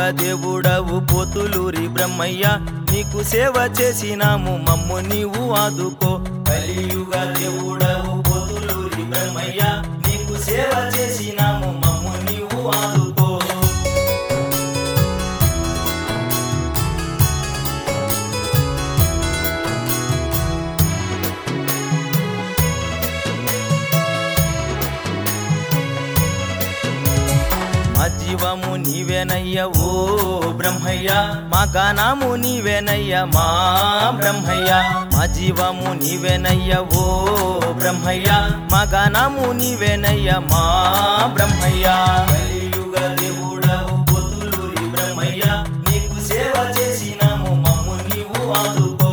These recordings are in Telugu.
దేవుడవు పోతులూరి బ్రహ్మయ్య నీకు సేవ చేసినాము మమ్ము నీవు ఆదుకో కలియుగ దేవుడవు పోతులూరి బ్రహ్మయ్య నీకు సేవ చేసినాము మమ్ము నీవు ఆదుకో మా జీవము నీవేనయ్య ఓ బ్రహ్మయ్య మా గానము నీవేనయ్య మా బ్రహ్మయ్య మా జీవము నీవేనయ్య ఓ బ్రహ్మయ్య మా గానము నీవేనయ్య మా బ్రహ్మయ్య కలియుగ దేవుడవు పోతులూరి బ్రహ్మయ్య నీకు సేవ చేసినాము మమ్ము నీవు ఆదుకో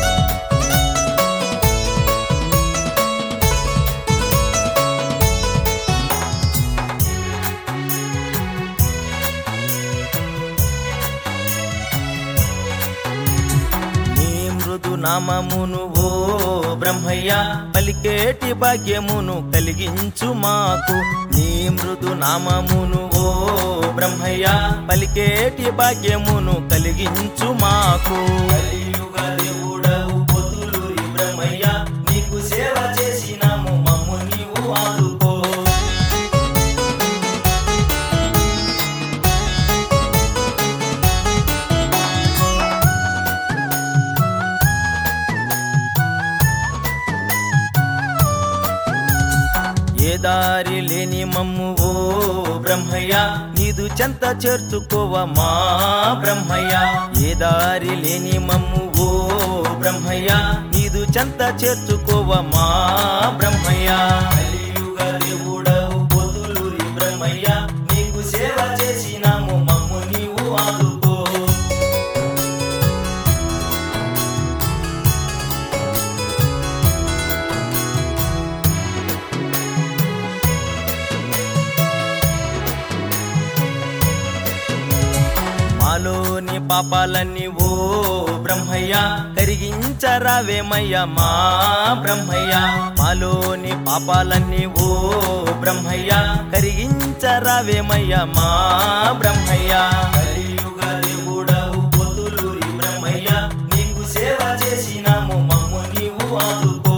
నామమును ఓ బ్రహ్మయ్య పలికేటి భాగ్యమును కలిగించు మాకు నీ మృదు నామమును ఓ బ్రహ్మయ్య పలికేటి భాగ్యమును కలిగించు మాకు కలియుగ దేవుడవు పోతులూరి బ్రహ్మయ్య నీకు సేవ చేసినాము మమ్ము నీవు ఆదుకో ఏ దారి లేని మమ్ము ఓ బ్రహ్మయ్య నీదు చెంత చేర్చుకోవ మా బ్రహ్మయ్య ఏ దారి లేని మమ్ము ఓ బ్రహ్మయ్య నీదు చెంత చేర్చుకోవ మా బ్రహ్మయ్య కలియుగ దేవుడవు పోతులూరి బ్రహ్మయ్య నీకు సేవ చేసినాము మమ్ము నీవు ఆదుకో మాలోని పాపాలన్నీ ఓ బ్రహ్మయ్య కరిగించరావేమయ్య మా బ్రహ్మయ్య మాలోని పాపాలన్నీ ఓ బ్రహ్మయ్య కరిగించరావేమయ్య మా బ్రహ్మయ్య కలియుగ దేవుడవు పోతులూరి బ్రహ్మయ్య నీకు సేవ చేసినాము మమ్ము నీవు ఆదుకో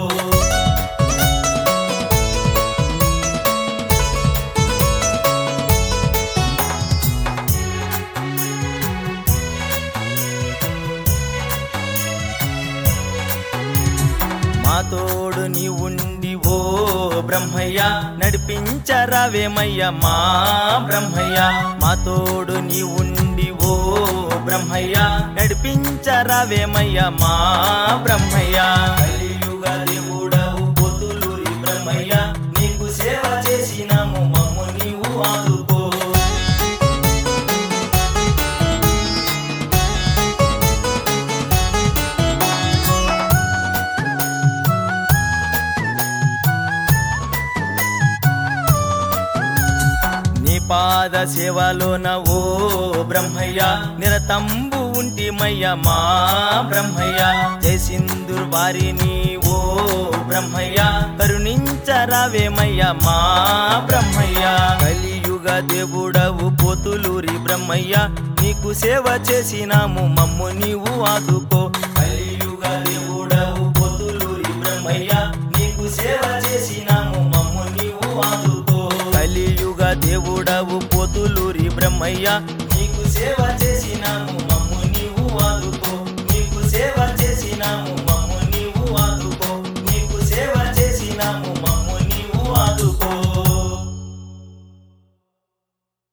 మా తోడు నీ ఉండి ఓ బ్రహ్మయ్య నడిపించరావేమయ్య మా బ్రహ్మయ్య మా తోడు నీ ఉండి ఓ బ్రహ్మయ్య నడిపించరావేమయ్య మా బ్రహ్మయ్య కలియుగ దేవుడవు పోతులూరి బ్రహ్మయ్య నీకు సేవ చేసినాము మమ్ము నీవు ఆదుకో పాద సేవలోన ఓ బ్రహ్మయ్య నిరతంబు ఉంటిమయ్య మా బ్రహ్మయ్య జయసింధుర్ వారిని ఓ బ్రహ్మయ్య కరుణించరావేమయ్య మా బ్రహ్మయ్య కలియుగ దేవుడవు పోతులూరి బ్రహ్మయ్య నీకు సేవ చేసినాము మమ్ము నీవు ఆదుకో కలియుగ దేవుడవు పోతులూరి బ్రహ్మయ్య నీకు సేవ చేసినాము మమ్ము నీవు ఆదుకో కలియుగ దేవుడవు పోతులూరి బ్రహ్మయ్య నీకు సేవ చేసినాము మమ్ము నీవు ఆదుకో నీకు సేవ చేసినాము